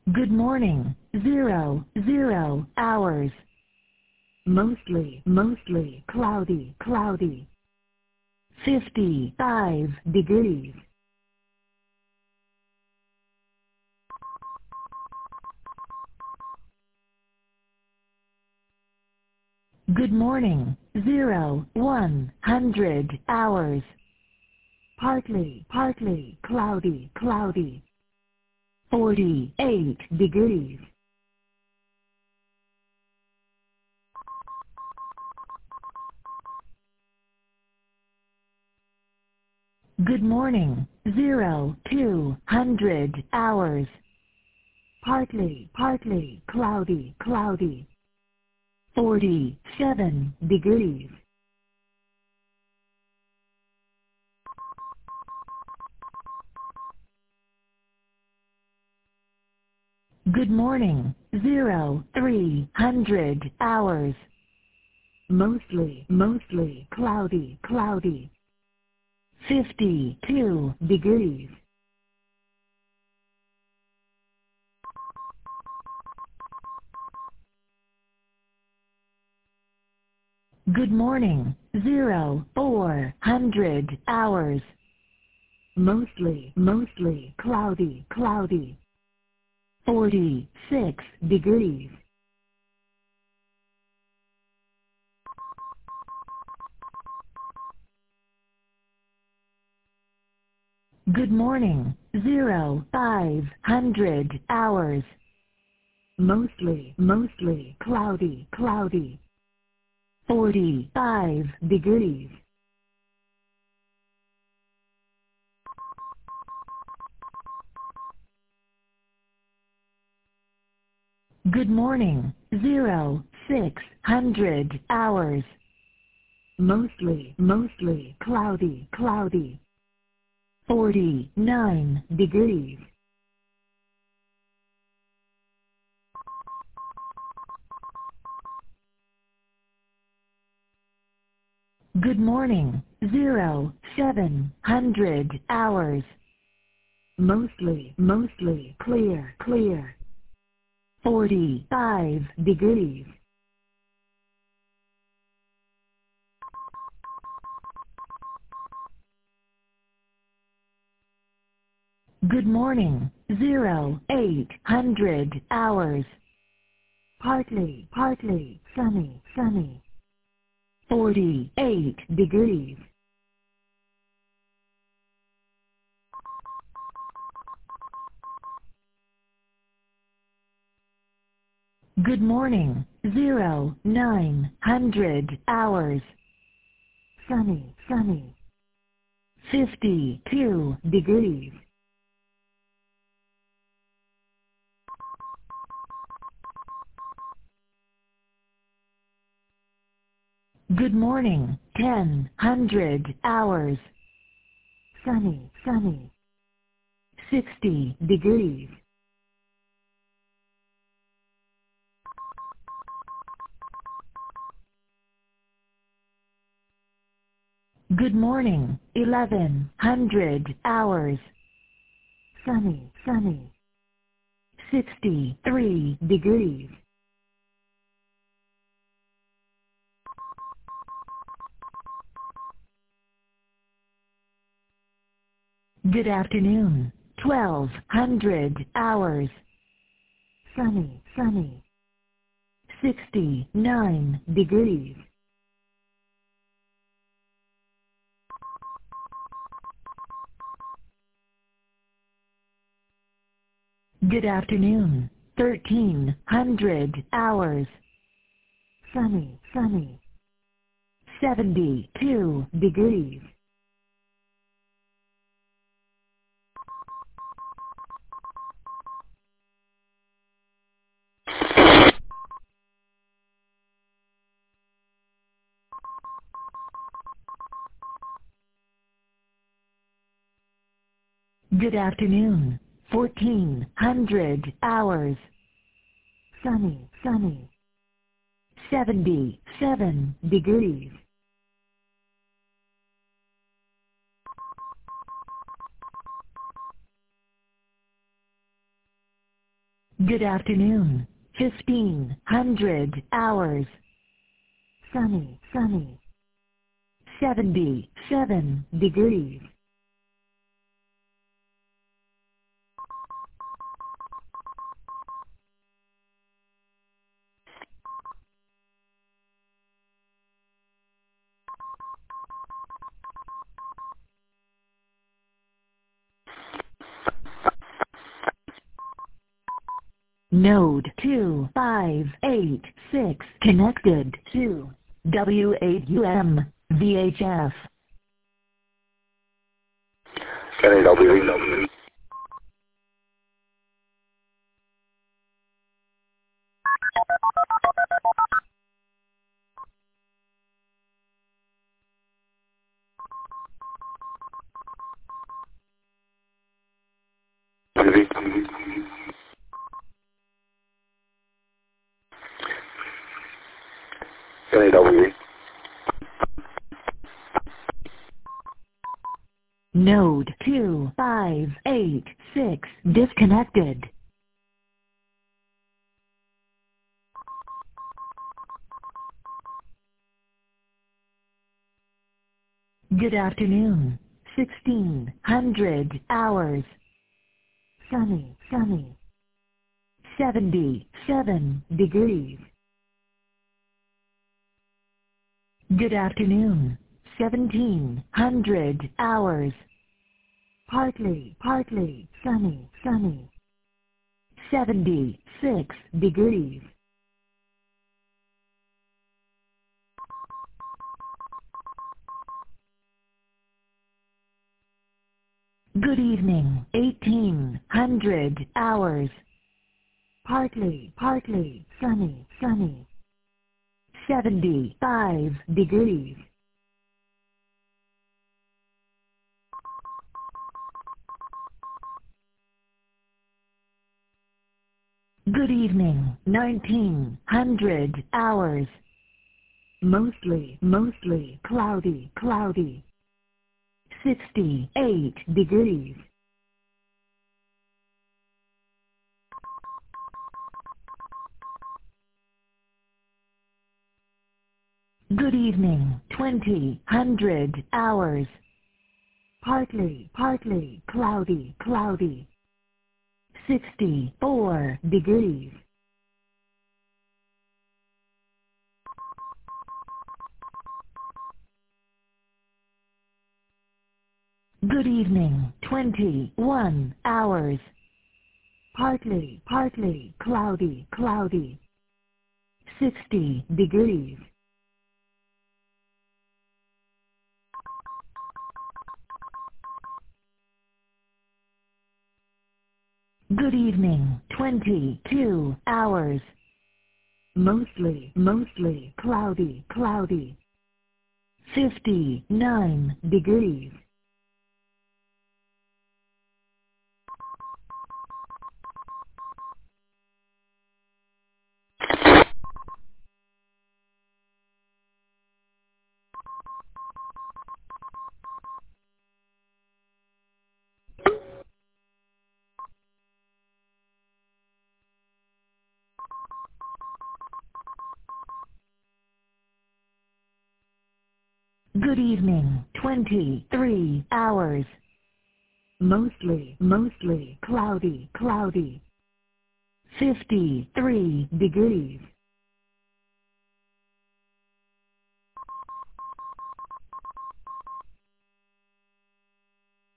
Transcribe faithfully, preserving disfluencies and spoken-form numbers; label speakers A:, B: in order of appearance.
A: Good morning. Zero, zero hours. Mostly, mostly cloudy, cloudy. fifty-five degrees. Good morning. Zero, one hundred hours. Partly, partly cloudy, cloudy. forty-eight degrees. Good morning. Zero, two hundred hours. Partly, partly cloudy, cloudy. forty-seven degrees. Good morning. Zero, three hundred hours. Mostly, mostly cloudy, cloudy. fifty-two degrees. Good morning. Zero, four hundred hours. Mostly, mostly cloudy, cloudy. forty-six degrees. Good morning. Zero, five hundred hours. Mostly, mostly cloudy, cloudy. forty-five degrees. Good morning. Zero, six hundred hours. Mostly, mostly cloudy, cloudy. forty-nine degrees. Good morning. Zero, seven hundred hours. Mostly, mostly clear, clear. forty-five degrees. Good morning. Zero, eight hundred hours. Partly, partly sunny, sunny. forty-eight degrees. Good morning. Zero, nine hundred hours. Sunny, sunny. fifty-two degrees. Good morning. Ten hundred hours. Sunny, sunny. sixty degrees. Good morning. Eleven hundred hours. Sunny, sunny. sixty-three degrees. Good afternoon. Twelve hundred hours. Sunny, sunny. sixty-nine degrees. Good afternoon. Thirteen hundred hours. Sunny, sunny. Seventy-two degrees. Good afternoon. Fourteen hundred hours. Sunny, sunny. Seventy-seven degrees. Good afternoon. fifteen hundred hours. Sunny, sunny. seventy-seven degrees. Node two five eight six connected to W eight U M V H F.
B: Cái này đâu bị ring đâu. Cái này đâu bị ring.
A: Node two five eight six disconnected. Good afternoon. sixteen hundred hours. Sunny, sunny. seventy-seven degrees. Good afternoon. seventeen hundred hours. Partly, partly sunny, sunny. seventy-six degrees. Good evening. eighteen hundred hours. Partly, partly sunny, sunny. seventy-five degrees. Good evening. nineteen hundred hours. Mostly, mostly cloudy, cloudy. sixty-eight degrees. Good evening. twenty hundred hours. Partly, partly cloudy, cloudy. sixty-four degrees. Good evening. twenty-one hours. Partly, partly cloudy, cloudy. sixty degrees. Good evening. twenty-two hours. Mostly, mostly cloudy, cloudy. fifty-nine degrees. Good evening. twenty-three hours. Mostly, mostly cloudy, cloudy. fifty-three degrees.